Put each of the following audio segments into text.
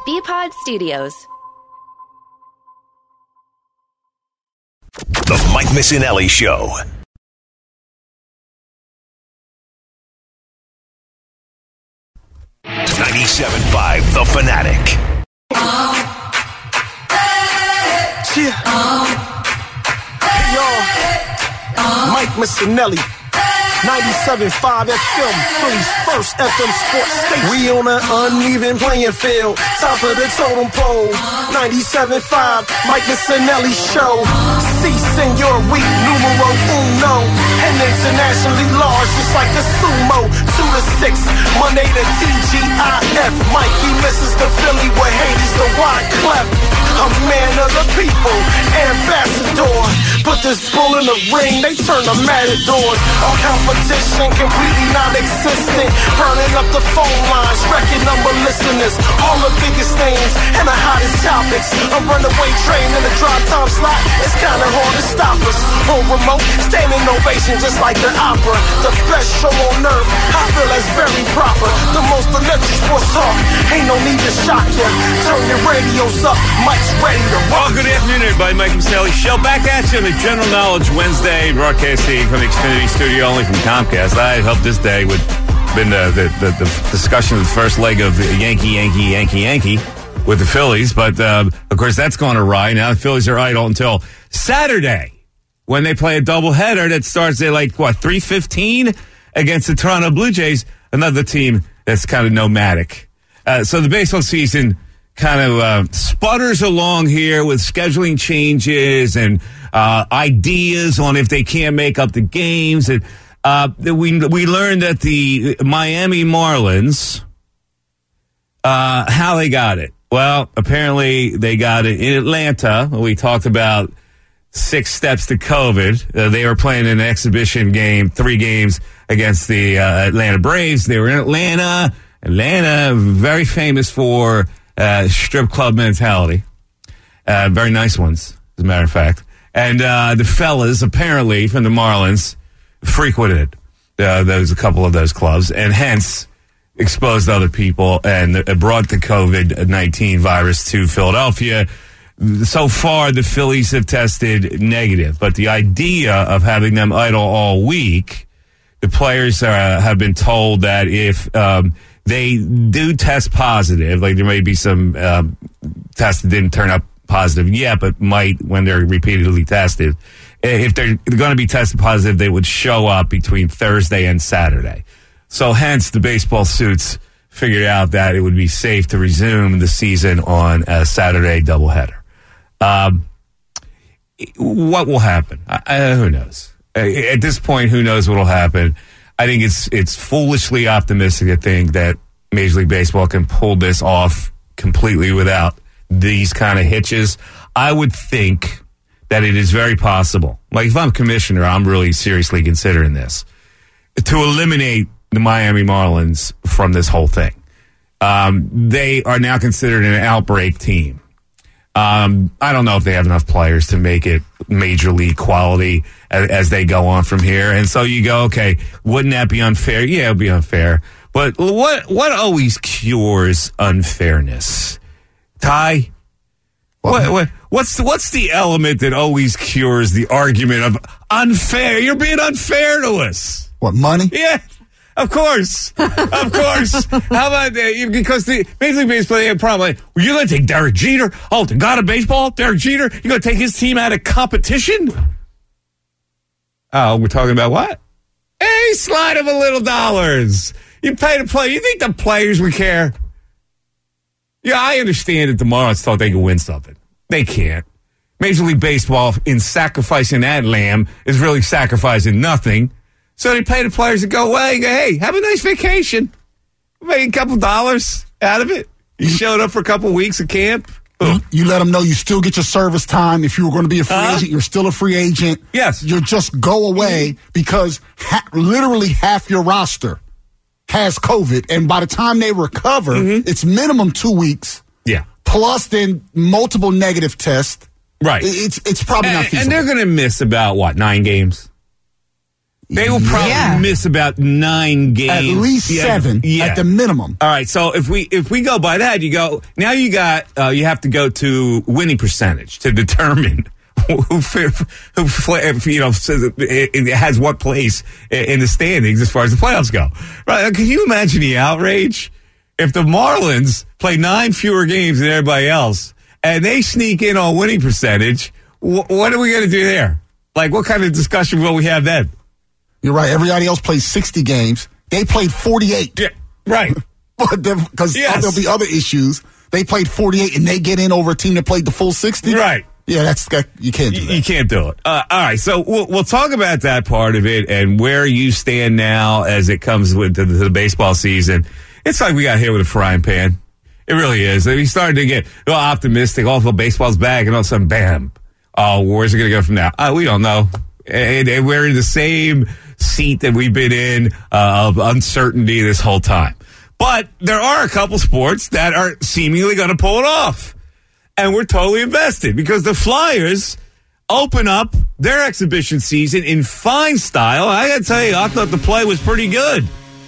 BPod Studios. The Mike Missinelli Show. $97.5 The Fanatic. Yeah. Hey, y'all. Mike Missinelli. 97.5 FM, Philly's first FM sports station. We on an uneven playing field, top of the totem pole. 97.5, Mike Missinelli Show. Si, senor, we numero uno. And internationally large, just like the sumo. 2 to 6, Monday to TGIF. Mikey misses the Philly with Hades, the Wyclef. A man of the people, ambassador. Put this bull in the ring, they turn the matadors. All competition completely non-existent. Burning up the phone lines, wrecking number listeners. All the biggest names and the hottest topics. A runaway train in the drive time slot. It's kinda hard to stop us. On remote, standing ovation just like the opera. The best show on earth, I feel that's very proper. The most electric sports talk, ain't no need to shock ya. Turn your radios up, Mike's ready to rock. Well, good afternoon, everybody. Mike Missinelli Show back at you on the General Knowledge Wednesday, broadcasting from the Xfinity Studio, only from Comcast. I hope this day would have been the discussion of the first leg of Yankee with the Phillies, but of course that's gone awry. Now the Phillies are idle until Saturday when they play a doubleheader that starts at 3:15 against the Toronto Blue Jays, another team that's kind of nomadic. So the baseball season kind of sputters along here with scheduling changes and ideas on if they can't make up the games. And we learned that the Miami Marlins, how they got it. Well, apparently they got it in Atlanta. We talked about 6 steps to COVID. They were playing an exhibition game, 3 games against the Atlanta Braves. They were in Atlanta. Atlanta, very famous for strip club mentality. Very nice ones, as a matter of fact. And the fellas, apparently, from the Marlins, frequented a couple of those clubs, and hence exposed other people and brought the COVID-19 virus to Philadelphia. So far, the Phillies have tested negative, but the idea of having them idle all week, the players have been told that if they do test positive, like there may be some tests that didn't turn up positive yet, but might when they're repeatedly tested. If they're going to be tested positive, they would show up between Thursday and Saturday. So hence the baseball suits figured out that it would be safe to resume the season on a Saturday doubleheader. What will happen? Who knows? At this point, who knows what will happen? I think it's foolishly optimistic to think that Major League Baseball can pull this off completely without these kind of hitches. I would think that it is very possible. Like if I'm commissioner, I'm really seriously considering this, to eliminate the Miami Marlins from this whole thing. They are now considered an outbreak team. I don't know if they have enough players to make it major league quality as they go on from here. And so you go, okay, wouldn't that be unfair? Yeah, it would be unfair. But what always cures unfairness? Ty? What's the element that always cures the argument of unfair? You're being unfair to us. What, money? Yeah. Of course. Of course. How about that? Because the Major League Baseball, they have a problem. Like, well, you're going to take Derek Jeter? Oh, the god of baseball, Derek Jeter? You're going to take his team out of competition? Oh, we're talking about what? Hey, slide him a little dollars. You pay to play. You think the players would care? Yeah, I understand that the Marlins thought they could win something. They can't. Major League Baseball, in sacrificing that lamb, is really sacrificing nothing. So they pay the players to go away and go, hey, have a nice vacation. Make a couple dollars out of it. You showed up for a couple weeks of camp. Boom. You let them know you still get your service time. If you were going to be a free agent, you're still a free agent. Yes. You just go away because literally half your roster has COVID. And by the time they recover, it's minimum 2 weeks. Yeah. Plus then multiple negative tests. Right. It's probably not feasible. And they're going to miss about, 9 games? They will probably miss about 9 games. At least 7 at the minimum. All right, so if we go by that, you have to go to winning percentage to determine who has what place in the standings as far as the playoffs go. Right? Can you imagine the outrage if the Marlins play 9 fewer games than everybody else and they sneak in on winning percentage? What are we going to do there? Like, what kind of discussion will we have then? You're right. Everybody else plays 60 games. They played 48. Yeah, right. Because there'll be other issues. They played 48 and they get in over a team that played the full 60. Right. Yeah, you can't do that. You can't do it. All right, so we'll talk about that part of it and where you stand now as it comes to the baseball season. It's like we got hit with a frying pan. It really is. We started to get optimistic. Oh, baseball's back, and all of a sudden, bam. Oh, where's it going to go from now? We don't know. And we're in the same seat that we've been in of uncertainty this whole time. But there are a couple sports that are seemingly going to pull it off. And we're totally invested because the Flyers open up their exhibition season in fine style. I got to tell you, I thought the play was pretty good.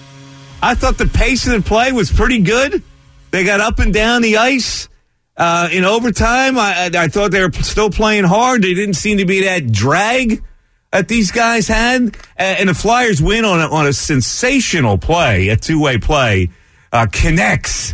I thought the pace of the play was pretty good. They got up and down the ice in overtime. I thought they were still playing hard. They didn't seem to be that drag that these guys had. And the Flyers win on a sensational play, a two-way play. Connects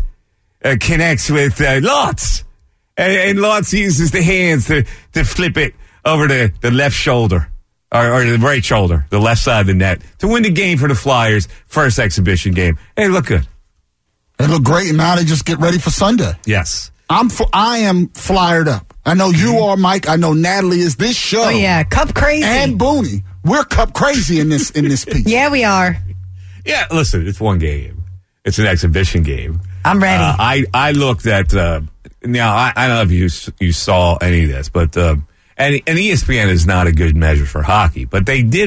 with Lotz. And Lotz uses the hands to flip it over the left shoulder, or the right shoulder, the left side of the net, to win the game for the Flyers' first exhibition game. Hey, look good. They look great, and now they just get ready for Sunday. Yes. I am flyered up. I know you are, Mike. I know Natalie is. This show. Oh, yeah. Cup crazy. And Booney. We're cup crazy in this piece. Yeah, we are. Yeah, listen, it's one game. It's an exhibition game. I'm ready. I looked at... now, I don't know if you saw any of this, but and ESPN is not a good measure for hockey, but they did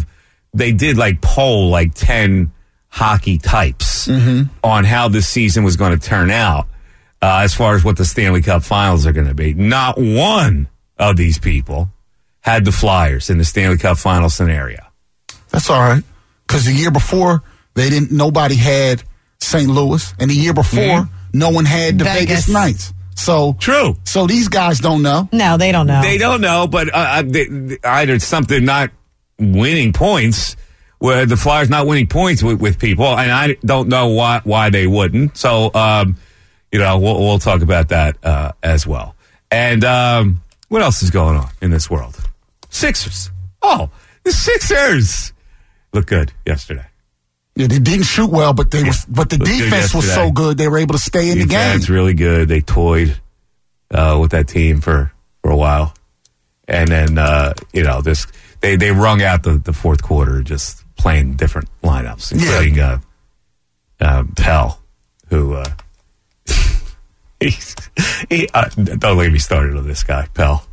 poll 10 hockey types on how this season was going to turn out as far as what the Stanley Cup Finals are going to be. Not one of these people had the Flyers in the Stanley Cup Final scenario. That's all right, because the year before nobody had St. Louis, and the year before no one had the Vegas Knights. So true. So these guys don't know. No, they don't know. They don't know, but either something not winning points, where the Flyers not winning points with people, and I don't know why they wouldn't. So, we'll talk about that as well. And what else is going on in this world? Sixers. Oh, the Sixers look good yesterday. Yeah, they didn't shoot well, but the defense was so good they were able to stay in the game. Defense really good. They toyed with that team for a while, and then they wrung out the fourth quarter just playing different lineups, including Pell, who don't let me started on this guy, Pell.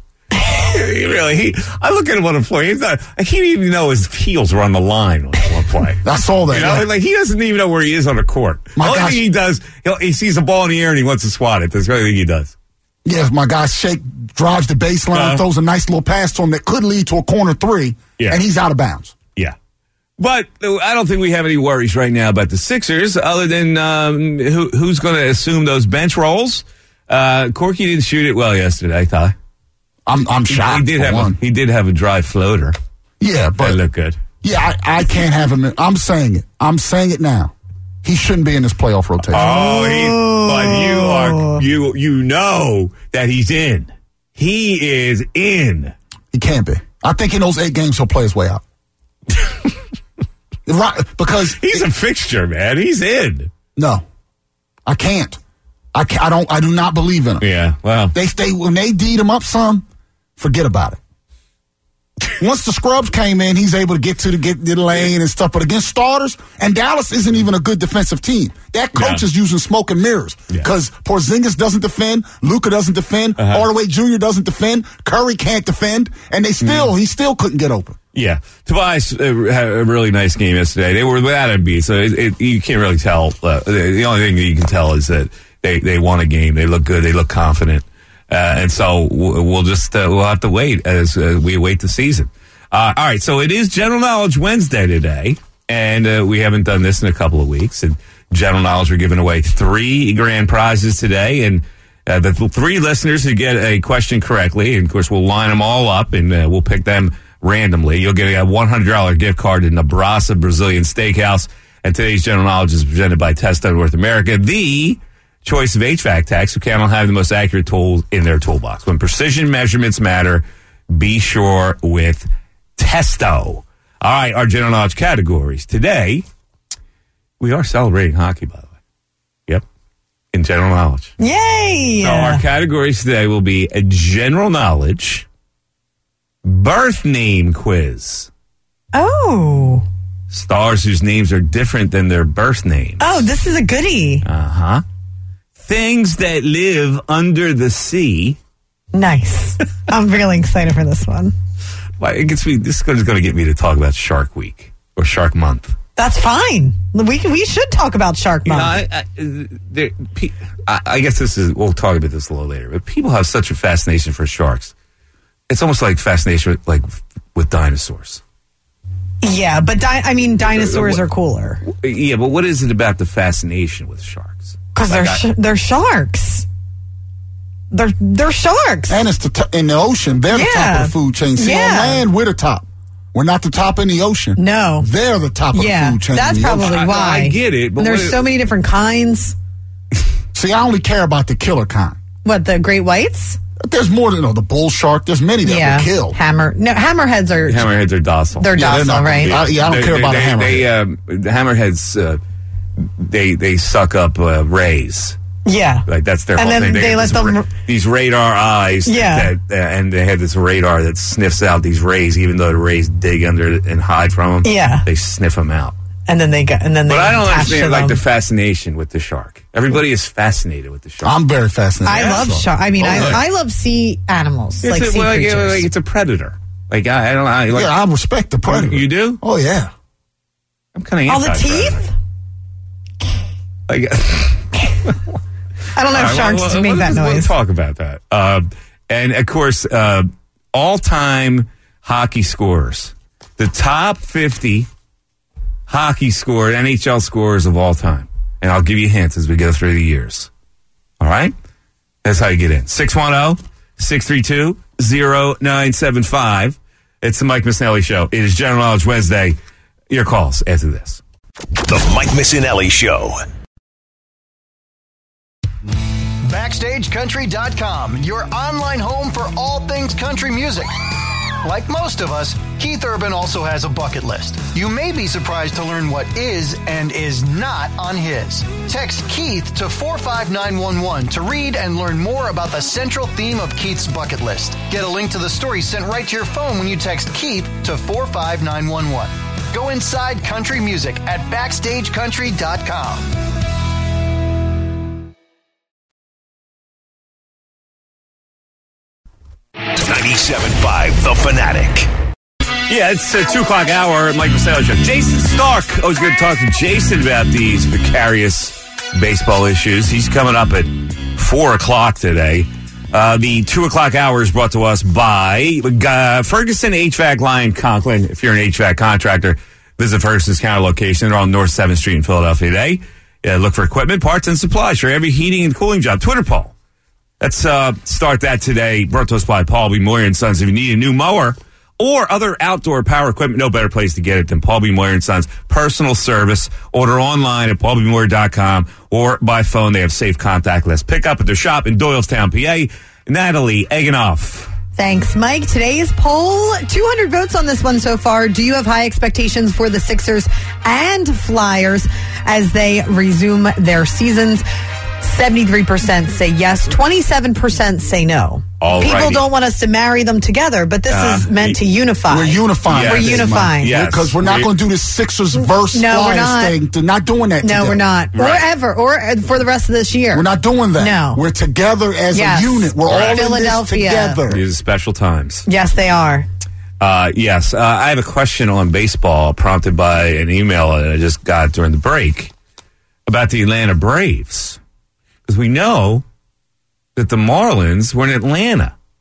I look at him on the floor. He didn't even know his heels were on the line on one play. I saw that. He doesn't even know where he is on the court. The only thing he does, he sees a ball in the air and he wants to swat it. That's the only thing he does. Yeah, my guy Shake drives the baseline, throws a nice little pass to him that could lead to a corner three, and he's out of bounds. Yeah. But I don't think we have any worries right now about the Sixers, other than who's going to assume those bench roles. Corky didn't shoot it well yesterday, Ty. I'm shocked. He did have a dry floater. Yeah, but that looked good. Yeah, I can't have him. I'm saying it. I'm saying it now. He shouldn't be in this playoff rotation. But you know that he's in. He is in. He can't be. I think in those 8 games he'll play his way out. Right, because he's a fixture, man. He's in. No, I can't. I do not believe in him. Yeah, well, when they D'd him up some, forget about it. Once the scrubs came in, he's able to get the lane and stuff. But against starters, and Dallas isn't even a good defensive team. That coach is using smoke and mirrors because Porzingis doesn't defend, Luka doesn't defend, Hardaway Jr. doesn't defend, Curry can't defend, and he still couldn't get open. Yeah, Tobias had a really nice game yesterday. They were without Embiid, so you can't really tell. The only thing that you can tell is that they won a game. They look good. They look confident. And so we'll have to wait as we await the season. All right, so it is General Knowledge Wednesday today, and we haven't done this in a couple of weeks. And General Knowledge, we're giving away 3 grand prizes today, and the 3 listeners who get a question correctly, and of course we'll line them all up, and we'll pick them randomly. You'll get a $100 gift card to Nebraska Brazilian Steakhouse, and today's General Knowledge is presented by Testo North America, the choice of HVAC techs who count on having the most accurate tools in their toolbox. When precision measurements matter, be sure with Testo. All right, our General Knowledge categories. Today, we are celebrating hockey, by the way. Yep, in General Knowledge. Yay! So our categories today will be a General Knowledge birth name quiz. Oh. Stars whose names are different than their birth names. Oh, this is a goodie. Uh-huh. Things that live under the sea. Nice. I'm really excited for this one. Well, it gets me. This is going to get me to talk about Shark Week or Shark Month. That's fine. We should talk about Shark Month. I guess this is. We'll talk about this a little later. But people have such a fascination for sharks. It's almost like fascination with dinosaurs. Yeah, but dinosaurs are cooler. Yeah, but what is it about the fascination with sharks? Because they're sharks. They're sharks. And it's in the ocean. They're the top of the food chain. See, on land, we're the top. We're not the top in the ocean. No. They're the top of the food chain. That's probably why. I get it. But there's so many different kinds. See, I only care about the killer kind. What, the great whites? There's more than the bull shark. There's many that will kill. Hammerheads are docile. They're docile, right? I don't care about a hammerhead. The hammerheads, they suck up rays. Yeah, like that's their whole thing. And then they let them these radar eyes. Yeah, and they have this radar that sniffs out these rays, even though the rays dig under and hide from them. Yeah, they sniff them out. And then they go. And then they. But I don't understand the fascination with the shark. Everybody is fascinated with the shark. I'm very fascinated. I love shark. I mean, I love sea animals, sea creatures. It's a predator. Like I don't know. I respect the predator. You do? Oh yeah. I'm kind of all the teeth. I don't know if sharks make that noise. We'll talk about that. And, of course, all-time hockey scorers. The top 50 hockey scorer, NHL scorers of all time. And I'll give you hints as we go through the years. All right? That's how you get in. 610-632-0975. It's the Mike Missinelli Show. It is General Knowledge Wednesday. Your calls after this. The Mike Missinelli Show. BackstageCountry.com, your online home for all things country music. Like most of us, Keith Urban also has a bucket list. You may be surprised to learn what is and is not on his. Text Keith to 45911 to read and learn more about the central theme of Keith's bucket list. Get a link to the story sent right to your phone when you text Keith to 45911. Go inside country music at BackstageCountry.com. 97.5 The Fanatic. Yeah, it's a 2 o'clock hour. Mike Missinelli Show. Jason Stark. Always good to talk to Jason about these precarious baseball issues. He's coming up at 4 o'clock today. The 2 o'clock hour is brought to us by Ferguson HVAC Line Conklin. If you're an HVAC contractor, visit Ferguson's counter location. They're on North 7th Street in Philadelphia today. Look for equipment, parts, and supplies for every heating and cooling job. Twitter poll. Let's start that today. Brought to us by Paul B. Moyer & Sons. If you need a new mower or other outdoor power equipment, no better place to get it than Paul B. Moyer & Sons. Personal service. Order online at paulbmoyer.com or by phone. They have safe contactless pickup at their shop in Doylestown, PA. Natalie Eganoff. Thanks, Mike. Today's poll, 200 votes on this one so far. Do you have high expectations for the Sixers and Flyers as they resume their seasons? 73% say yes, 27% say no. People don't want us to marry them together, but this is meant to unify. We're unifying. We're unifying. Yes. Because we're not going to do this Sixers versus Flyers thing. They're not doing that together. No, we're not. Right. Or ever. Or for the rest of this year. We're not doing that. No. We're together as a unit. We're all Philadelphia. In this together. These are special times. Yes, they are. Yes. I have a question on baseball prompted by an email that I just got during the break about the Atlanta Braves. Because we know that the Marlins were in Atlanta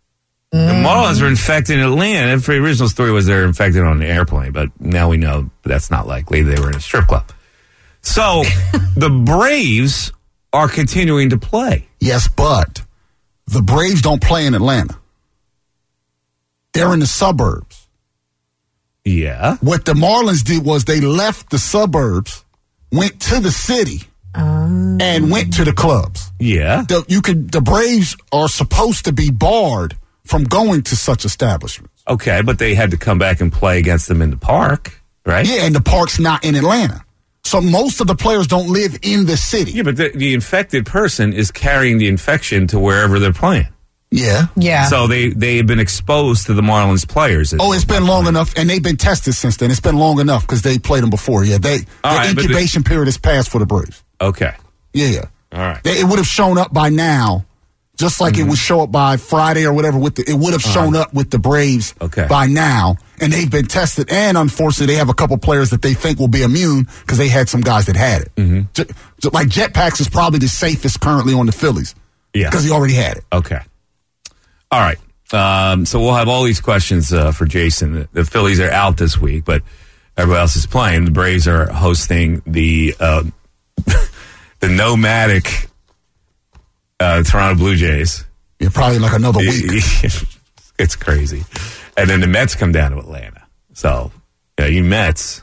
The Marlins were infected in Atlanta. The original story was they were infected on the airplane, but now we know that's not likely. They were in a strip club. So the Braves are continuing to play. Yes, but the Braves don't play in Atlanta. They're in the suburbs. Yeah. What the Marlins did was they left the suburbs, went to the city, and went to the clubs. Yeah. The Braves are supposed to be barred from going to such establishments. Okay, but they had to come back and play against them in the park, right? Yeah, and the park's not in Atlanta. So most of the players don't live in the city. Yeah, but the infected person is carrying the infection to wherever they're playing. Yeah. Yeah. So they have been exposed to the Marlins players. Oh, it's been long enough, and they've been tested since then. It's been long enough because they played them before. Yeah, the incubation period has passed for the Braves. Okay. Yeah. All right. It would have shown up by now, just like it would show up by Friday or whatever. It would have shown up with the Braves by now, and they've been tested. And unfortunately, they have a couple players that they think will be immune because they had some guys that had it. Like Jetpacks is probably the safest currently on the Phillies. Yeah. Because he already had it. Okay. All right. So we'll have all these questions for Jason. The Phillies are out this week, but everybody else is playing. The Braves are hosting the the nomadic Toronto Blue Jays. Yeah, probably like another week. It's crazy. And then the Mets come down to Atlanta. So, you Mets,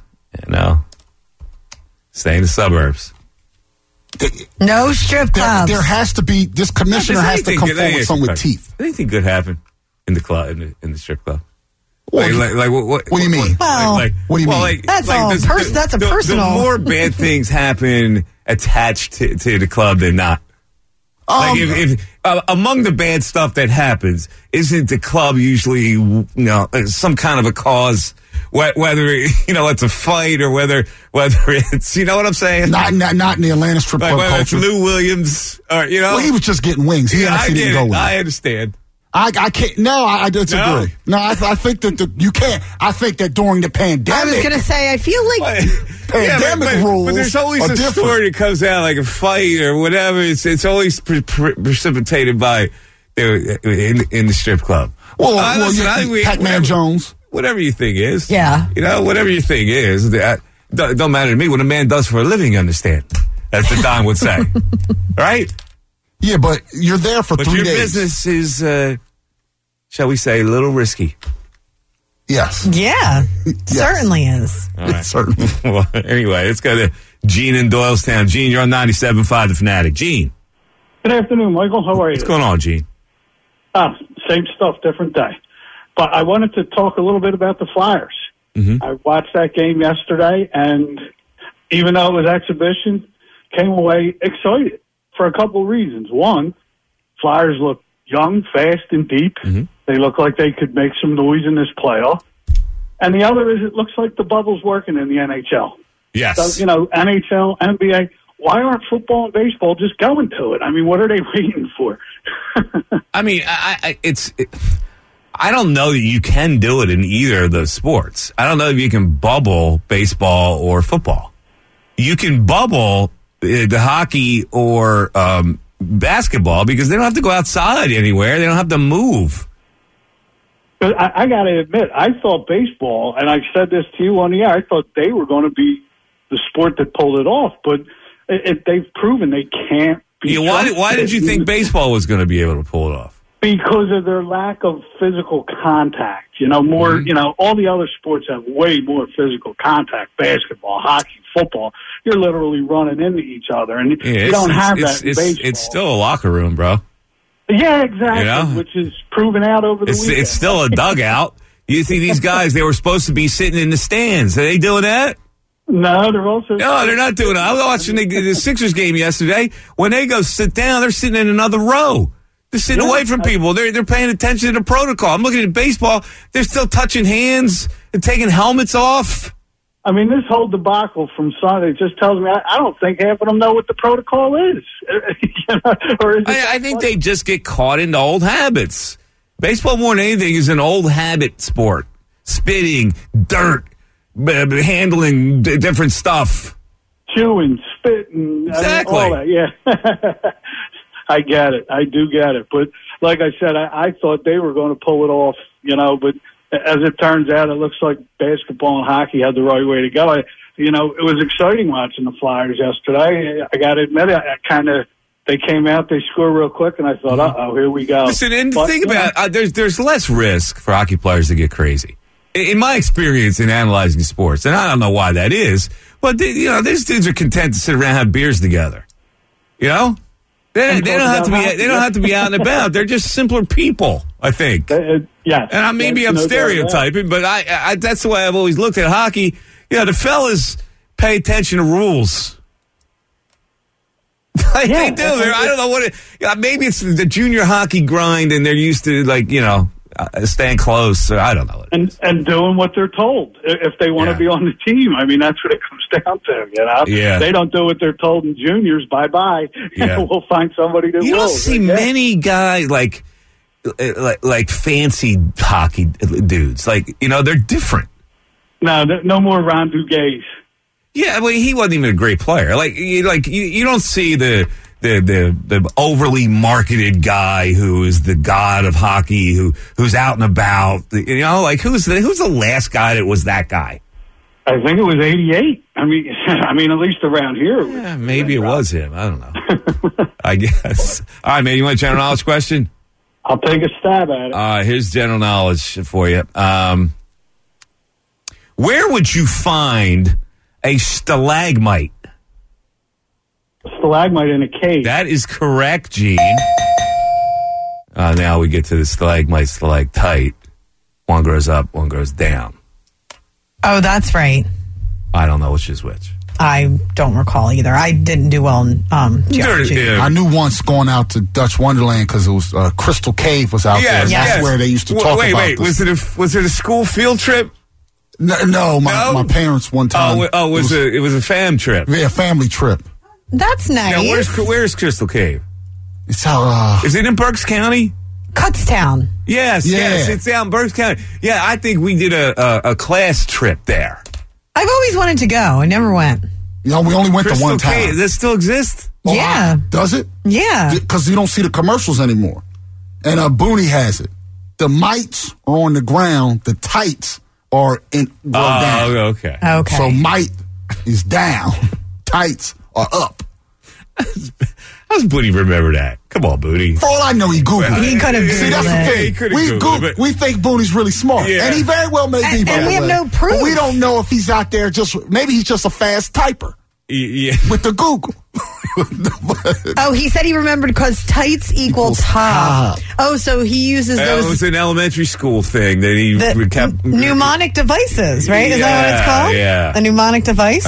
stay in the suburbs. No strip clubs. There has to be, this commissioner has to come forward with something with teeth. Anything good happen in the club, in the strip club? What do you mean? Well, what do you mean? That's a personal. The more bad things happen attached to the club than not. If among the bad stuff that happens, isn't the club usually some kind of a cause? Whether it's a fight or whether it's what I'm saying. Not in the Atlanta strip club whether culture. It's Lou Williams or Well, he was just getting wings. He actually didn't go with it. I understand. I can't. No, I disagree. No, I think that you can't. I think that during the pandemic, I was going to say, I feel like pandemic rules. But there's always a different. story that comes out like a fight or whatever. It's always precipitated by in the strip club. Well, Pac-Man Jones. Whatever your thing is. Yeah. Whatever your thing is. Don't matter to me. What a man does for a living, you understand. As the Don would say. Right? Yeah, but you're there for 3 days. But your business is, shall we say, a little risky. Yes. Yeah. Certainly is. All right. Certainly. Well, anyway, let's go to Gene in Doylestown. Gene, you're on 97.5 The Fanatic. Gene. Good afternoon, Michael. How are you? What's going on, Gene? Same stuff, different day. But I wanted to talk a little bit about the Flyers. Mm-hmm. I watched that game yesterday, and even though it was exhibition, came away excited for a couple of reasons. One, Flyers look young, fast, and deep. Mm-hmm. They look like they could make some noise in this playoff. And the other is it looks like the bubble's working in the NHL. Yes. So, NHL, NBA, why aren't football and baseball just going to it? I mean, what are they waiting for? I mean, I don't know that you can do it in either of those sports. I don't know if you can bubble baseball or football. You can bubble the hockey or basketball because they don't have to go outside anywhere. They don't have to move. But I got to admit, I thought baseball, and I said this to you on the air, I thought they were going to be the sport that pulled it off, but they've proven they can't be. Yeah, why did you think baseball was going to be able to pull it off? Because of their lack of physical contact. More, all the other sports have way more physical contact. Basketball, hockey, football. You're literally running into each other, and you don't have that in baseball. It's still a locker room, bro. Yeah, exactly, which is proven out over the weekend. It's still a dugout. You see these guys, they were supposed to be sitting in the stands. Are they doing that? No, they're also... No, they're not doing it. I was watching the Sixers game yesterday. When they go sit down, they're sitting in another row. They're sitting away from people. They're paying attention to the protocol. I'm looking at baseball. They're still touching hands and taking helmets off. I mean, this whole debacle from Sunday just tells me I don't think half of them know what the protocol is. I think they just get caught into old habits. Baseball, more than anything, is an old habit sport. Spitting, dirt, handling different stuff. Chewing, spitting. Exactly. All that, yeah. I get it. I do get it. But like I said, I thought they were going to pull it off, but as it turns out, it looks like basketball and hockey had the right way to go. It was exciting watching the Flyers yesterday. I got to admit, they came out, they scored real quick, and I thought, here we go. Listen, and think about there's less risk for hockey players to get crazy. In my experience in analyzing sports, and I don't know why that is, but these dudes are content to sit around and have beers together. They don't have to be out and about. They're just simpler people, I think. Yeah, and maybe I'm stereotyping, but I that's the way I've always looked at hockey. The fellas pay attention to rules. They do. I don't know what maybe it's the junior hockey grind, and they're used to staying close. I don't know. And doing what they're told if they want to be on the team. I mean, that's what it comes down to. Yeah. They don't do what they're told in juniors. Bye bye. Yeah. We'll find somebody that will. You don't see many guys like fancy hockey dudes. They're different. No more Ron Duguay. Yeah, well, he wasn't even a great player. You don't see the overly marketed guy who is the god of hockey who's out and about. Who's the last guy that was that guy? I think it was 88. I mean, at least around here. Yeah, maybe it was him. I don't know. I guess. All right, man. You want a general knowledge question? I'll take a stab at it. Here's general knowledge for you. Where would you find a stalagmite? A stalagmite in a cave. That is correct, Gene. Now we get to the stalagmite, stalactite. One grows up, one grows down. Oh, that's right. I don't know which is which. I don't recall either. I didn't do well in geology. I knew once going out to Dutch Wonderland because it was Crystal Cave was out there. That's where they used to talk about this. Was it a school field trip? No, my parents one time. It was a fam trip. Yeah, a family trip. That's nice. Now, where's Crystal Cave? It's out. Is it in Berks County? Kutztown. Yes, it's out in Berks County. Yeah, I think we did a class trip there. I've always wanted to go. I never went. We only went Crystal to one time. Cave, does that still exist? Yeah. Does it? Yeah. Because you don't see the commercials anymore. And Booney has it. The mites are on the ground. The tights are down. Okay. So mite is down. Tights are up. How does Booty remember that? Come on, Booty. For all I know, he Googled it. He could have Googled it. See, that's the thing. We think Booty's really smart. Yeah. And he very well may be, and we have no proof. But we don't know if he's out there maybe he's just a fast typer. Yeah. With the Google. He said he remembered because tights equals top. Oh, so he uses those. It was an elementary school thing that he kept. Mnemonic devices, right? Is that what it's called? Yeah. A mnemonic device?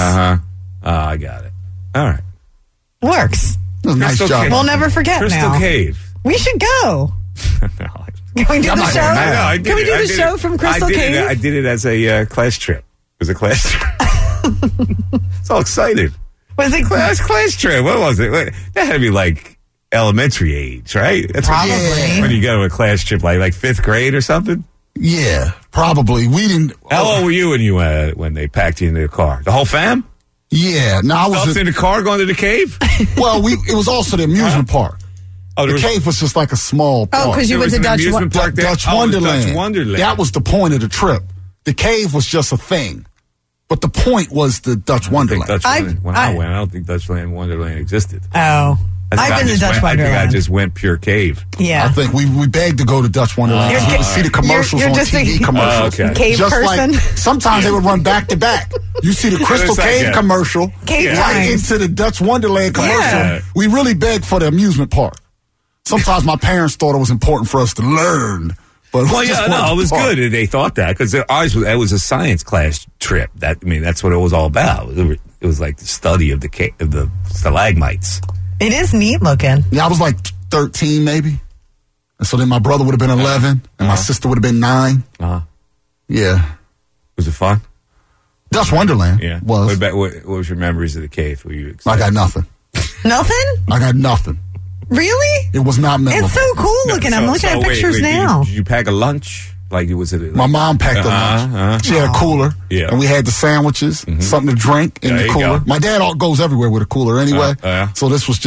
I got it. All right. Works. Nice job. We'll never forget Crystal now. Cave. We should go. Can we do the show? Can we do the show from Crystal Cave? I did it as a class trip. It was a class trip. It's all excited. Was it class trip? What was it? That had to be like elementary age, right? That's probably. When you go to a class trip, like fifth grade or something? Yeah, probably. We didn't. How old were you when they packed you into the car? The whole fam? Yeah. No, I was in the car going to the cave? Well, it was also the amusement park. Oh, the cave was just like a small park. Oh, because you went to Dutch Wonderland. Dutch Wonderland. That was the point of the trip. The cave was just a thing. But the point was the Dutch Wonderland. When I went, I don't think Dutch Wonderland existed. Oh. I've been to Dutch Wonderland. I think I just went pure cave. Yeah. I think we begged to go to Dutch Wonderland. You would see the commercials on TV commercials. Cave just person. Sometimes they would run back to back. You see the Crystal Cave commercial. Right into the Dutch Wonderland commercial. Yeah. We really begged for the amusement park. Sometimes my parents thought it was important for us to learn. But it was good. They thought that because it was a science class trip. That's what it was all about. It was like the study of the stalagmites. It is neat looking. Yeah, I was like 13 maybe. And so then my brother would have been 11 and my sister would have been 9. Yeah. Was it fun? Dutch Wonderland. Yeah. Was. What was your memories of the cave? Were you I got nothing. Nothing? I got nothing. Really? It was not memorable. It's so cool looking. I'm looking at pictures now. Did you pack a lunch? My mom packed a lunch. She had a cooler. Yeah. And we had the sandwiches, something to drink in the cooler. My dad goes everywhere with a cooler anyway. So this was just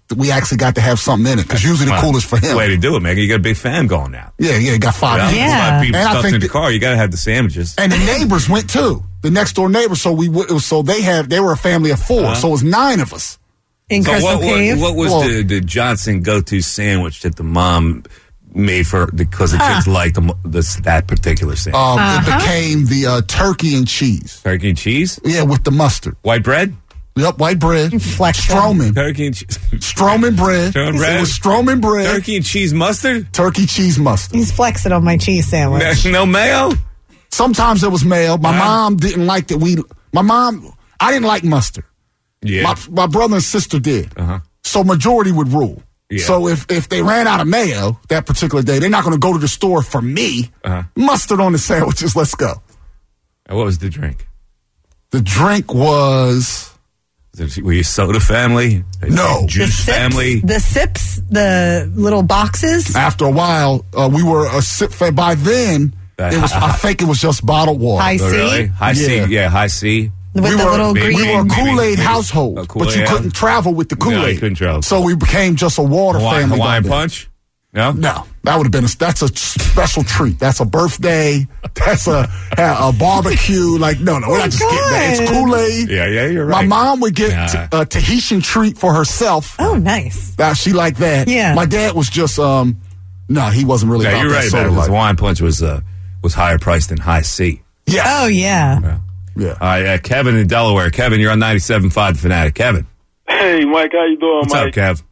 we actually got to have something in it because usually the coolest for him. Way to do it, man. You got a big fan going now. Yeah, you got 5 people. Yeah. A lot of people And I stuffed think in the car. You got to have the sandwiches. And the neighbors went too. The next door neighbors. So they were a family of 4. So it was 9 of us. In Crystal Cave. What was the Johnson go-to sandwich that the mom made because the kids liked that particular sandwich? It became the turkey and cheese. Turkey and cheese? Yeah, with the mustard. White bread? Yep, white bread. Flex Stroman. Turkey and cheese. Stroman bread. Stroman bread? It was Stroman bread. Turkey and cheese mustard? Turkey cheese mustard. He's flexing on my cheese sandwich. No mayo? Sometimes there was mayo. My mom didn't like that. I didn't like mustard. Yeah. My brother and sister did. So majority would rule. Yeah. So if they ran out of mayo that particular day, they're not going to go to the store for me. Mustard on the sandwiches. Let's go. And what was the drink? The drink was... Were you soda family? No. Juice family? The sips, the little boxes. After a while, we were a sip. By then, I think it was just bottled water. High C? Oh, really? High C? Yeah, high C. With the little green. We were a Kool-Aid household, A Kool-Aid but you couldn't travel with the Kool-Aid. No, you couldn't travel. So we became just a water family. Hawaiian Punch? No? No, that would have been that's a special treat. That's a birthday. That's a barbecue. Like, no, we're not just getting that. It's Kool-Aid. Yeah, you're right. My mom would get a Tahitian treat for herself. Oh, nice. She liked that. Yeah. My dad was just, no, he wasn't really about you're that right soda about it. life. Hawaiian Punch was higher priced than High C. Yeah. Oh, yeah. Yeah. All right, Kevin in Delaware. Kevin, you're on 97.5 Fanatic. Kevin. Hey, Mike, how you doing, What's Mike? up, Kev?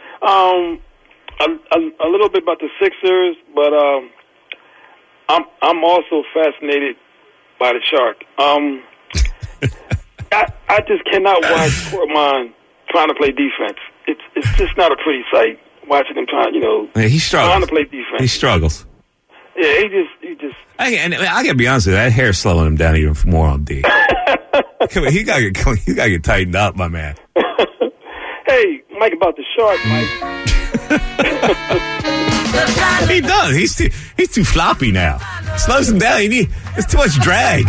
A little bit about the Sixers, but I'm also fascinated by the Shark. I just cannot watch Portman trying to play defense. It's just not a pretty sight watching him trying, Yeah, he struggles. trying to play defense. He struggles. Yeah, he just. I gotta be honest with you, that hair's slowing him down even more on D. Come on, he gotta get tightened up, my man. Hey, Mike, about the Shark, Mike. He does. He's too floppy now. Slows him down. There's too much drag.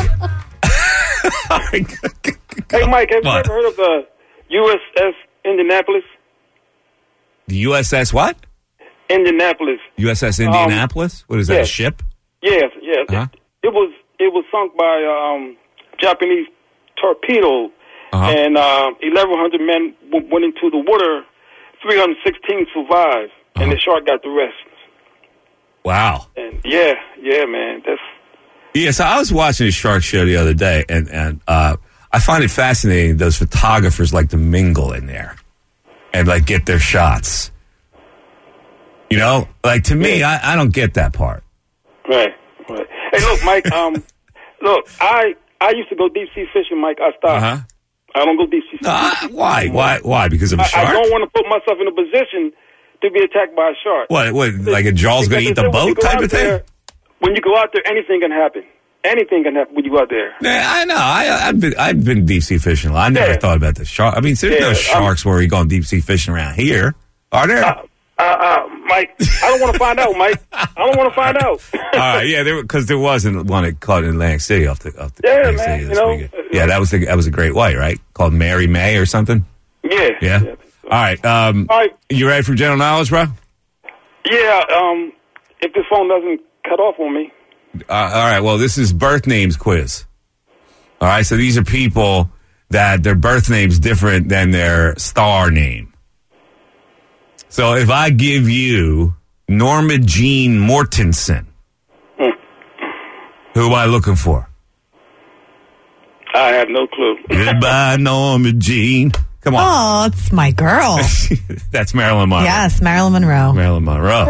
Hey, Mike, have you ever heard of the USS Indianapolis? The USS what? Indianapolis. USS Indianapolis? What is that, a ship? Yes. Uh-huh. It was sunk by Japanese torpedo, and 1,100 men went into the water. 316 survived, and the Shark got the rest. Wow. And yeah, man, that's. So I was watching a shark show the other day, and I find it fascinating. Those photographers like to mingle in there and like get their shots. Like to me, I don't get that part. Right. Hey, look, Mike. Look, I used to go deep sea fishing, Mike. I stopped. I don't go deep sea fishing. Why? Because of a shark? I don't want to put myself in a position to be attacked by a shark. What like a jaw's going to eat the boat type of thing? When you go out there, anything can happen. Anything can happen when you go out there. Yeah, I know. I've been deep sea fishing. I never thought about the shark. I mean, there's no sharks where you're going deep sea fishing around here, are there? Mike, I don't want to find out, Mike. I don't want to find out. All right, yeah, because there wasn't one that caught in Atlantic City off the man, City this weekend. Yeah, that was a great white, right? Called Mary May or something. Yeah. All right. You ready for general knowledge, bro? Yeah. If this phone doesn't cut off on me. All right. Well, this is birth names quiz. All right. So these are people that their birth name's different than their star name. So if I give you Norma Jean Mortensen, who am I looking for? I have no clue. Goodbye, Norma Jean. Come on. Oh, it's my girl. That's Marilyn Monroe. Yes, Marilyn Monroe. Marilyn Monroe.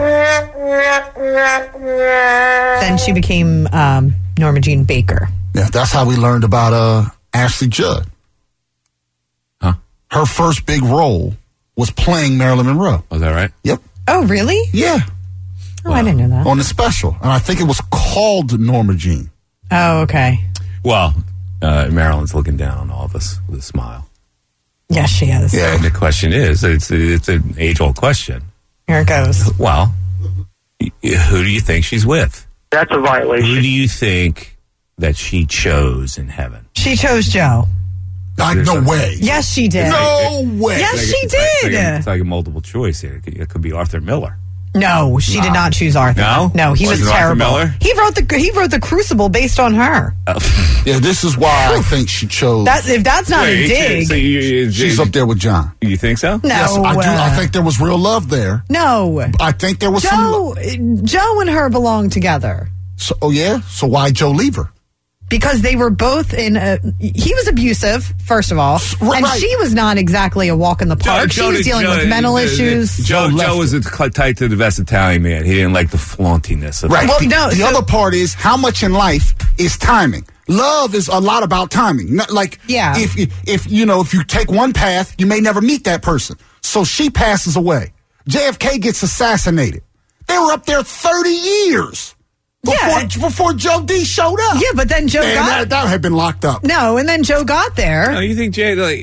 Then she became Norma Jean Baker. Yeah, that's how we learned about Ashley Judd. Huh? Her first big role was playing Marilyn Monroe. Was that right? Yep. Oh, really? Yeah. Oh, I didn't know that. On the special. And I think it was called Norma Jean. Oh, okay. Well, Marilyn's looking down on all of us with a smile. Yes, she is. Yeah. And the question is, it's an age-old question. Here it goes. Well, who do you think she's with? That's a violation. Who do you think that she chose in heaven? She chose Joe. No way. Yes, she did. No way. Yes, she It's did. like a multiple choice here. It could be Arthur Miller. No, she did not choose Arthur. No? He was Wasn't Arthur terrible. Miller? He wrote the Crucible based on her. Yeah, this is why I think she chose. If that's not a dig. So She's up there with John. You think so? No. Yes, I do. I think there was real love there. No. I think there was Joe and her belong together. So, so why Joe leave her? Because they were both he was abusive, first of all. And she was not exactly a walk in the park. She was dealing with mental issues. Joe was tight to the best Italian man. He didn't like the flauntiness of it. Right. Well, the other part is how much in life is timing. Love is a lot about timing. Not like if you take one path, you may never meet that person. So she passes away. JFK gets assassinated. They were up there 30 years. Before Joe D showed up. Yeah, but then Joe that had been locked up. No, and then Joe got there. No, you think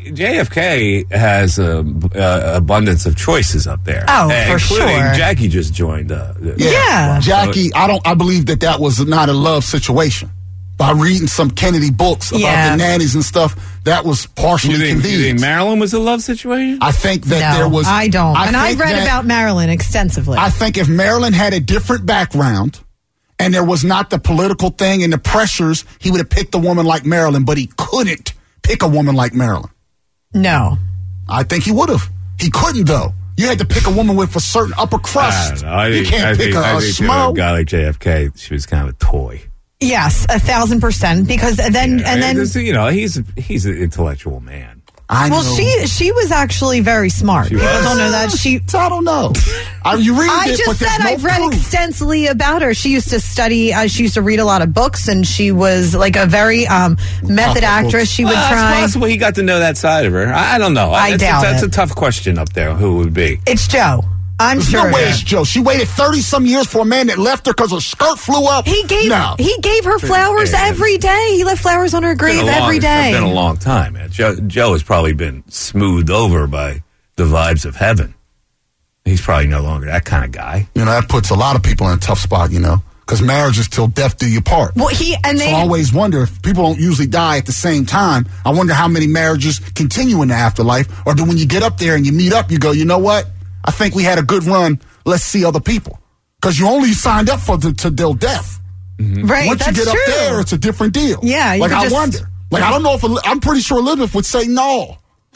JFK has abundance of choices up there? Oh, for including sure. Jackie just joined. Jackie. I believe that was not a love situation. By reading some Kennedy books about the nannies and stuff, that was partially convenient. You think Marilyn was a love situation? I think that there was. I don't. I've read about Marilyn extensively. I think if Marilyn had a different background and there was not the political thing and the pressures, he would have picked a woman like Marilyn, but he couldn't pick a woman like Marilyn. No. I think he would have. He couldn't, though. You had to pick a woman with a certain upper crust. You can't pick a small. A guy like JFK, she was kind of a toy. Yes, 1,000%. Because then he's an intellectual man. I know. Well, she was actually very smart. People don't know that. I don't know. You read I it, just but said I've read proof. extensively about her. She used to study. She used to read a lot of books, and she was like a very method actress. She would try. It's possible he got to know that side of her. I don't know. I doubt that's it. a tough question up there. Who would be? It's Joe. I'm There's sure. No way it's Joe. She waited 30-some years for a man that left her because her skirt flew up. He gave her flowers every day. He left flowers on her grave every day. It's been a long time, man. Joe has probably been smoothed over by the vibes of heaven. He's probably no longer that kind of guy. That puts a lot of people in a tough spot, because marriage is till death do you part. Well, I always wonder if people don't usually die at the same time. I wonder how many marriages continue in the afterlife, or do when you get up there and you meet up, you go, you know what? I think we had a good run. Let's see other people. Because you only signed up to till death. Mm-hmm. Right, Once you get up there, it's a different deal. Yeah. I wonder. I don't know if I'm pretty sure Elizabeth would say no.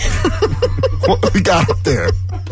We got up there.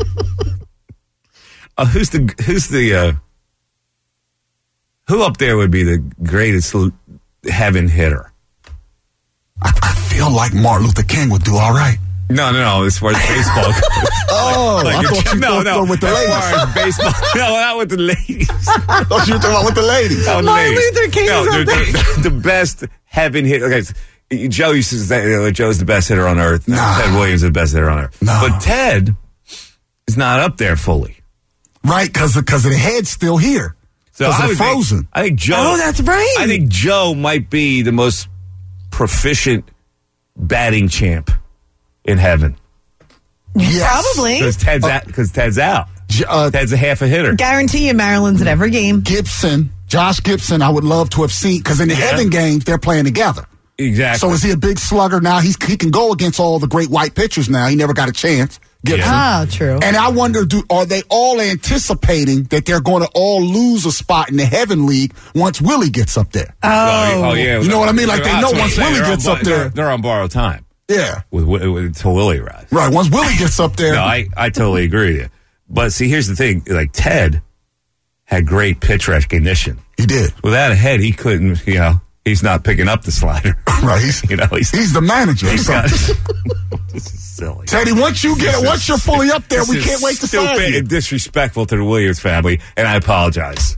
Who up there would be the greatest heaven hitter? I feel like Martin Luther King would do all right. No. As far as baseball goes. I thought you no. with the ladies. As far as baseball, no, not with the ladies. I thought you were talking about with the ladies. Martin Luther King is up there. The best heaven hitter. Okay, Joe used to say Joe's the best hitter on earth. Ted Williams is the best hitter on earth. No. But Ted is not up there fully. Right, because the head's still here. So they're frozen. I think Joe. Oh, that's right. I think Joe might be the most proficient batting champ in heaven. Yes. Probably. Because Ted's out. Ted's a half a hitter. Guarantee you Marilyn's at every game. Josh Gibson, I would love to have seen, because in the heaven games, they're playing together. Exactly. So is he a big slugger now? He can go against all the great white pitchers now. He never got a chance. Gibson. Ah, true. And I wonder, are they all anticipating that they're going to all lose a spot in the Heaven League once Willie gets up there? Oh yeah. You know what I mean? Like they know once Willie gets up there. They're on borrowed time. Yeah. Until Willie arrives. Right. Once Willie gets up there. No, I totally agree with you. But see, here's the thing. Like Ted had great pitch recognition. He did. Without a head, he couldn't, he's not picking up the slider. Right. He's the manager. This is silly. Teddy, ononce you're fully up there, we can't wait to sign you. Stupid and disrespectful to the Williams family, and I apologize.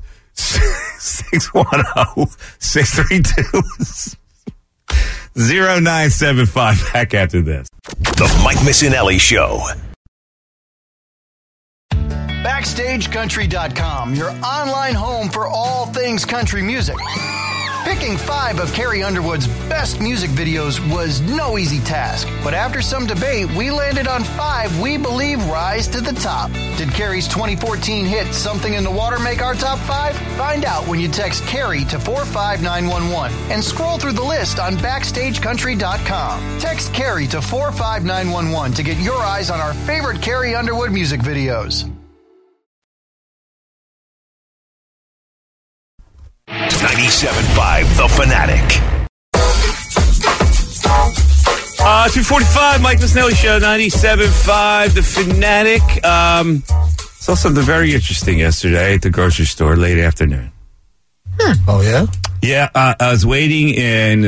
610-632-0975. Back after this. The Mike Missinelli Show. BackstageCountry.com, your online home for all things country music. Picking 5 of Carrie Underwood's best music videos was no easy task, but after some debate, we landed on 5 we believe rise to the top. Did Carrie's 2014 hit Something in the Water make our top 5? Find out when you text Carrie to 45911 and scroll through the list on BackstageCountry.com. Text Carrie to 45911 to get your eyes on our favorite Carrie Underwood music videos. 97.5 The Fanatic. 2:45, Mike Missinelli Show, 97.5 The Fanatic. Saw something very interesting yesterday at the grocery store late afternoon. Oh, yeah? Yeah, I was waiting in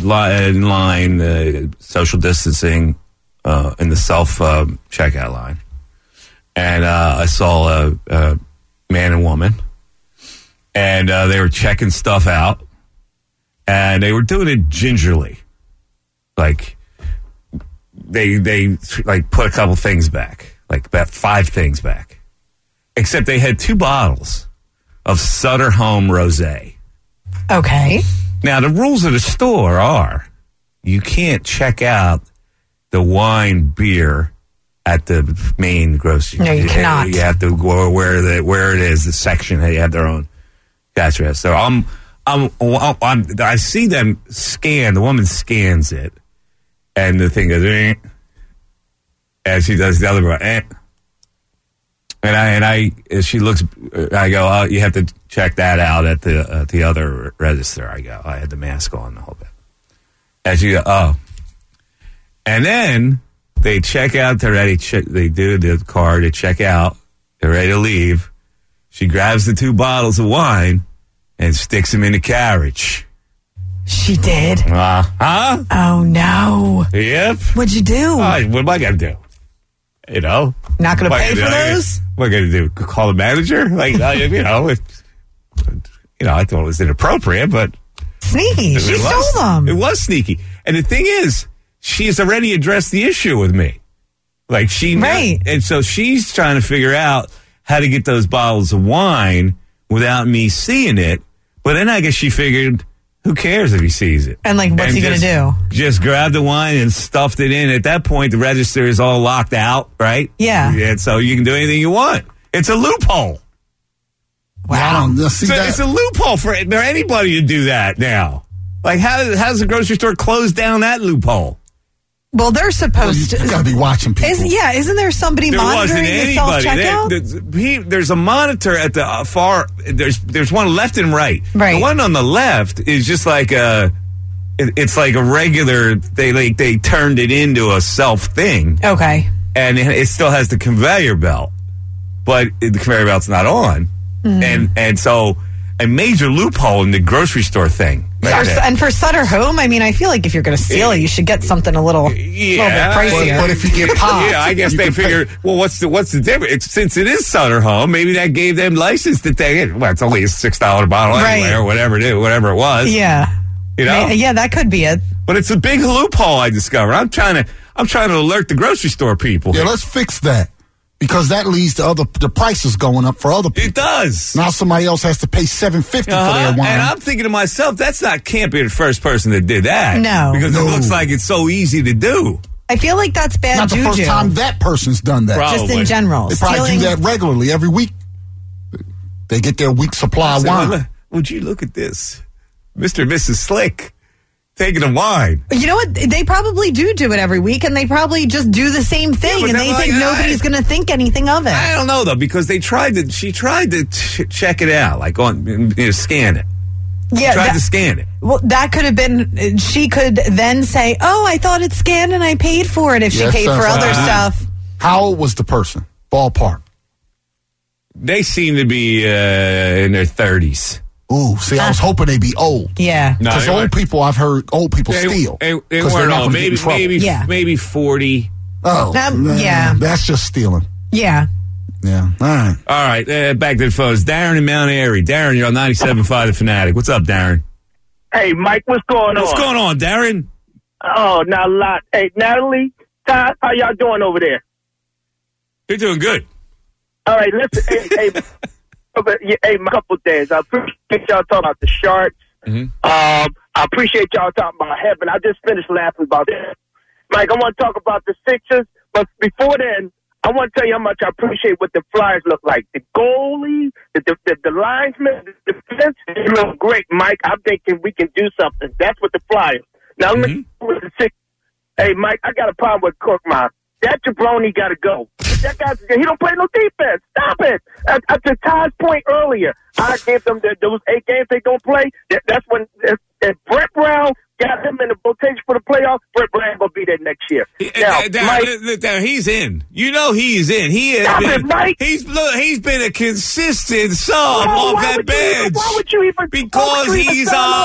line, social distancing, in the self-checkout line. And I saw a man and woman. And they were checking stuff out. And they were doing it gingerly. Like, they like put a couple things back. Like about 5 things back. Except they had 2 bottles of Sutter Home Rosé. Okay. Now, the rules of the store are you can't check out the wine beer at the main grocery. No, you cannot. You have to go where it is, the section. They have their own. Gotcha. So I see them scan. The woman scans it, and the thing goes, eh, and she does the other one, eh. And I, as she looks, I go, oh, you have to check that out at the other register. I go, I had the mask on the whole bit. And she go, oh, and then they check out. They're ready. They do the card. They check out. They're ready to leave. She grabs the 2 bottles of wine and sticks them in the carriage. She did? Huh? Oh, no. Yep. What'd you do? What am I going to do? You know? Not going to pay for those? What am I going to do? Call the manager? Like, you know, I thought it was inappropriate, but... Sneaky. She stole them. It was sneaky. And the thing is, she's already addressed the issue with me. Like, Right. And so she's trying to figure out how to get those bottles of wine without me seeing it. But then I guess she figured, who cares if he sees it? And like, what's he going to do? Just grab the wine and stuffed it in. At that point, the register is all locked out, right? Yeah. And so you can do anything you want. It's a loophole. Wow. Yeah, I don't see that. It's a loophole for anybody to do that now. Like, how does the grocery store close down that loophole? Well, they're supposed to. You got to be watching people. Isn't there somebody monitoring the self-checkout? There's a monitor at the far. There's one left and right. Right. The one on the left is just like it's like a regular. They turned it into a self thing. Okay. And it still has the conveyor belt, but the conveyor belt's not on. Mm-hmm. And so a major loophole in the grocery store thing. And for Sutter Home, I mean, I feel like if you're going to steal it, you should get something a little bit pricier. But if you get popped, yeah, I guess they figured. Well, what's the difference? Since it is Sutter Home, maybe that gave them license to take it. Well, it's only a $6 bottle anyway, or whatever it was. Yeah, you know, yeah, that could be it. But it's a big loophole I discovered. I'm trying to alert the grocery store people. Yeah, let's fix that. Because that leads to the prices going up for other people. It does. Now somebody else has to pay $7.50 for their wine. And I'm thinking to myself, can't be the first person that did that. No. Because it looks like it's so easy to do. I feel like that's bad Not juju. the first time that person's done that. Probably. Just in general. They probably do that regularly every week. They get their week supply of wine. Would you look at this? Mr. and Mrs. Slick taking the wine. You know what? They probably do it every week, and they probably just do the same thing, and they think nobody's going to think anything of it. I don't know, though, because she tried to check it out, like scan it. Yeah, tried to scan it. Well, that could have been. She could then say, "Oh, I thought it scanned and I paid for it." If she paid for other stuff. How old was the person? Ballpark. They seem to be in their 30s. Ooh, see, I was hoping they'd be old. Yeah, because old people, I've heard old people steal. They weren't old. Maybe 40. Oh, yeah, that's just stealing. Yeah. Yeah. All right. Back to the phones. Darren in Mount Airy. Darren, you're on 97.5 The Fanatic. What's up, Darren? Hey, Mike, what's going on? What's going on, Darren? Oh, not a lot. Hey, Natalie, Todd, how y'all doing over there? You're doing good. All right, listen. hey, a couple things. I appreciate y'all talking about the Sharks I appreciate y'all talking about heaven. I just finished laughing about that. Mike, I want to talk about the Sixers, but before then, I want to tell you how much I appreciate what the Flyers look like. The goalie, the linesman, the defense, they look great, Mike. I'm thinking we can do something. That's what the Flyers. Now, let me go with the Sixers. Hey, Mike, I got a problem with Korkmaz. That jabroni got to go. That guy, he don't play no defense. Stop it. At the Ty's point earlier, I gave them those 8 games they don't play. That's when if Brett Brown got him in the rotation for the playoffs, Brett Brown going to be there next year. Now, he's in. You know he's in. He has been. Mike. He's been a consistent sub off that bench. Why would you even? Because he's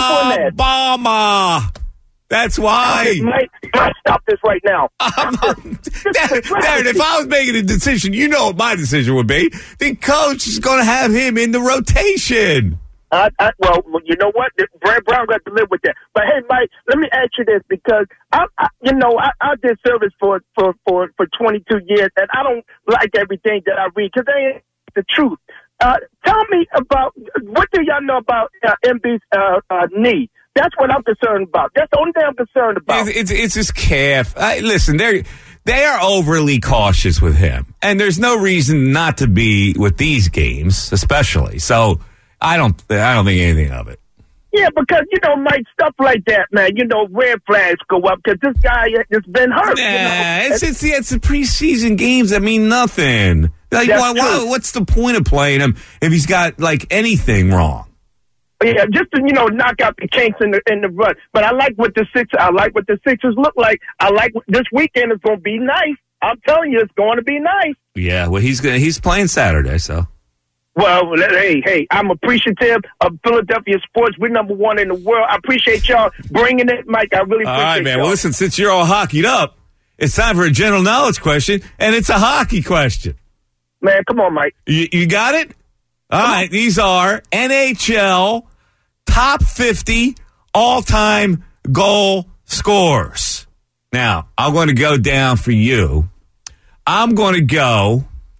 Obama. That's why. Mike, stop this right now. Darren, if I was making a decision, you know what my decision would be. The coach is going to have him in the rotation. Well, you know what? Brad Brown got to live with that. But hey, Mike, let me ask you this because I did service for 22 years, and I don't like everything that I read because they ain't the truth. Tell me about what do y'all know about MB's knee? That's what I'm concerned about. That's the only thing I'm concerned about. It's his calf. Listen, they are overly cautious with him, and there's no reason not to be with these games, especially. So I don't think anything of it. Yeah, because Mike, stuff like that, man. Red flags go up because this guy has been hurt. It's the preseason games that mean nothing. Like, what's the point of playing him if he's got anything wrong? Yeah, just to knock out the kinks in the run. But I like what the Sixers look like. I like this weekend is going to be nice. I'm telling you, it's going to be nice. Yeah, well, he's playing Saturday, so. Well, hey, I'm appreciative of Philadelphia sports. We're number 1 in the world. I appreciate y'all bringing it, Mike. I really appreciate it. All right, man. Well, listen, since you're all hockeyed up, it's time for a general knowledge question, and it's a hockey question. Man, come on, Mike. You got it? All right, these are NHL top 50 all-time goal scorers. Now, I'm going to go down for you. I'm going to go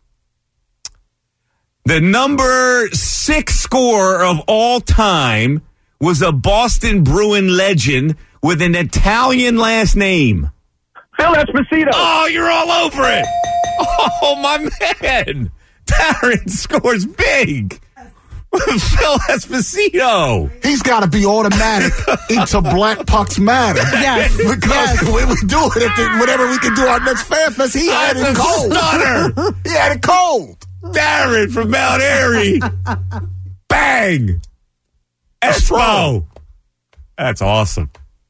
the number 6 scorer of all time was a Boston Bruin legend with an Italian last name. Phil Esposito. Oh, you're all over it. Oh, my man. Darren scores big. Phil Esposito. He's got to be automatic into Black Pucks Matter. Yes. Because when we do it, whenever we can do our next Fan Fest, he had it cold. Stunner. He had it cold. Darren from Mount Airy. Bang. Espo. That's awesome.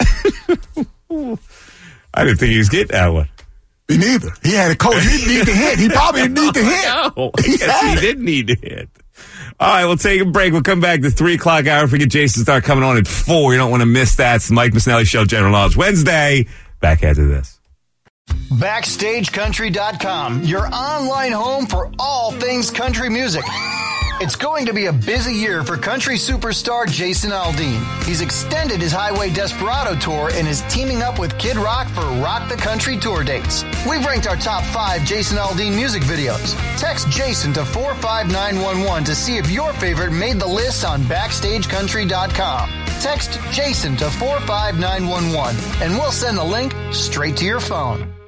I didn't think he was getting that one. Me neither. He had it cold. He didn't need the hit. He probably didn't need the hit. No, he didn't need the hit. All right, we'll take a break. We'll come back to 3 o'clock hour. If we get Jason Starr coming on at 4, you don't want to miss that. It's the Mike Missinelli Show, General Knowledge Wednesday. Back after this. BackstageCountry.com, your online home for all things country music. It's going to be a busy year for country superstar Jason Aldean. He's extended his Highway Desperado tour and is teaming up with Kid Rock for Rock the Country tour dates. We've ranked our top 5 Jason Aldean music videos. Text Jason to 45911 to see if your favorite made the list on BackstageCountry.com. Text Jason to 45911 and we'll send the link straight to your phone.